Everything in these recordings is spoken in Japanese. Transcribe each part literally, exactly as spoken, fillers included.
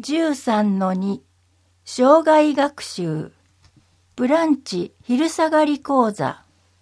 じゅうさんのに 生涯学習ブランチ昼下がり講座。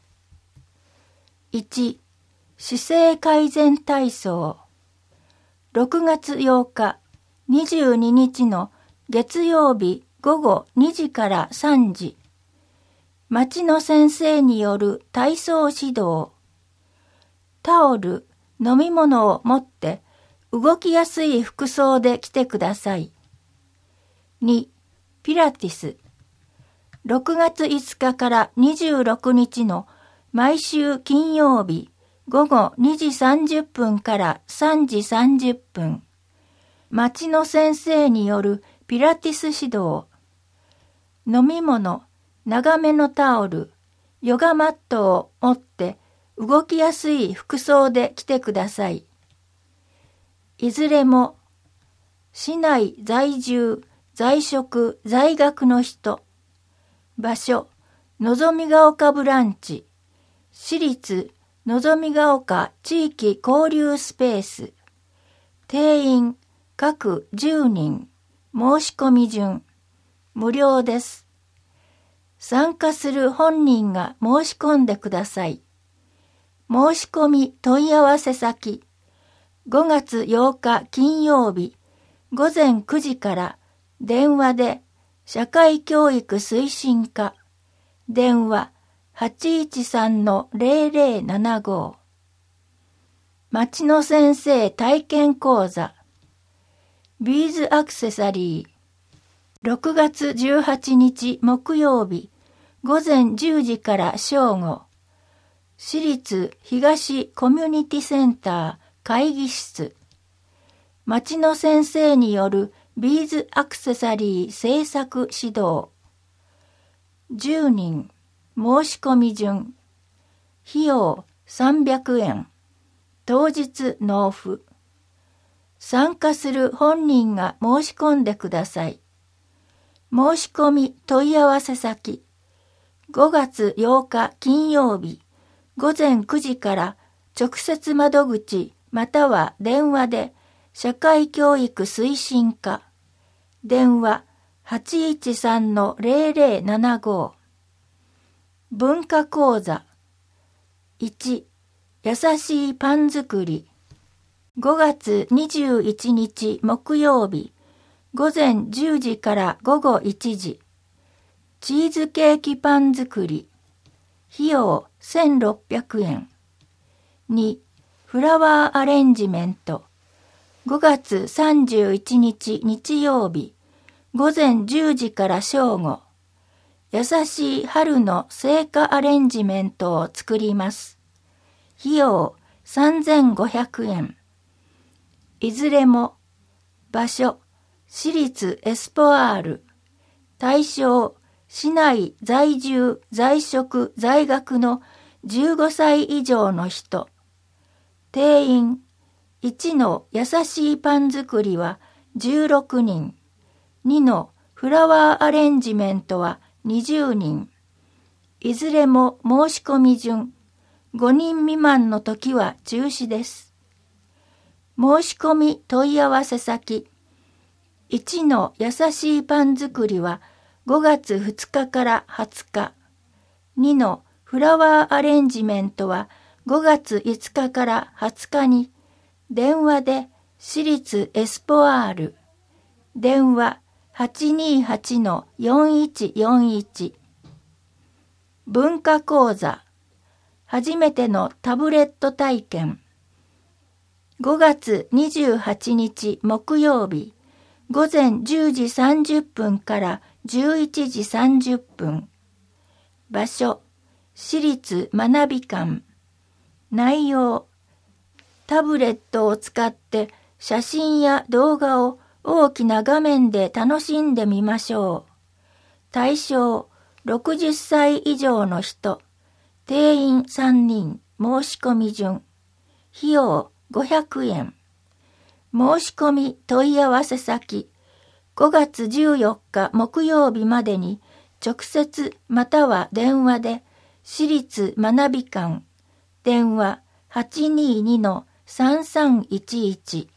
いち姿勢改善体操。ろくがつようかにじゅうににちの月曜日ごごにじからさんじ。町の先生による体操指導。タオル、飲み物を持って動きやすい服装で来てください。にピラティス。ろくがついつかからにじゅうろくにちの毎週金曜日ごごにじさんじゅっぷんからさんじさんじゅっぷん。町の先生によるピラティス指導。飲み物、長めのタオル、ヨガマットを持って動きやすい服装で来てください。いずれも市内在住、在職、在学の人。場所、のぞみが丘ブランチ。市立のぞみが丘地域交流スペース。定員各じゅうにん。申し込み順。無料です。参加する本人が申し込んでください。申し込み問い合わせ先。ごがつようか金曜日ごぜんくじから電話で社会教育推進課。電話 はちいちさんのぜろぜろななご。町の先生体験講座。ビーズアクセサリー。ろくがつじゅうはちにち木曜日ごぜんじゅうじから正午。市立東コミュニティセンター会議室。町の先生によるビーズアクセサリー製作指導。じゅうにん。申し込み順。費用さんびゃくえん。当日納付。参加する本人が申し込んでください。申し込み問い合わせ先。ごがつようか金曜日ごぜんくじから直接窓口または電話で社会教育推進課。電話 はちいちさんのぜろぜろななご。文化講座。いち優しいパン作り。ごがつにじゅういちにち木曜日ごぜんじゅうじからごごいちじ。チーズケーキパン作り。費用せんろっぴゃくえん。にフラワーアレンジメント。ごがつさんじゅういちにち日曜日ごぜんじゅうじから正午。優しい春の生花アレンジメントを作ります。費用さんぜんごひゃくえん。いずれも場所、市立エスポアール。対象、市内在住、在職、在学のじゅうごさい以上の人。定員いちの優しいパン作りはじゅうろくにん。にのフラワーアレンジメントはにじゅうにん。いずれも申し込み順。ごにん未満の時は中止です。申し込み問い合わせ先。いちの優しいパン作りはごがつふつかからはつか。にのフラワーアレンジメントはごがついつかからはつかに電話で市立エスポアール。電話 はちにはちのよんいちよんいち。文化講座。初めてのタブレット体験。ごがつにじゅうはちにち木曜日ごぜんじゅうじさんじゅっぷんからじゅういちじさんじゅっぷん。場所、市立学び館。内容、タブレットを使って写真や動画を大きな画面で楽しんでみましょう。対象、ろくじゅっさい以上の人。定員さんにん。申し込み順。費用ごひゃくえん。申し込み問い合わせ先。ごがつじゅうよっか木曜日までに直接または電話で市立学び館。電話 はちにーにのさんさんいちいち。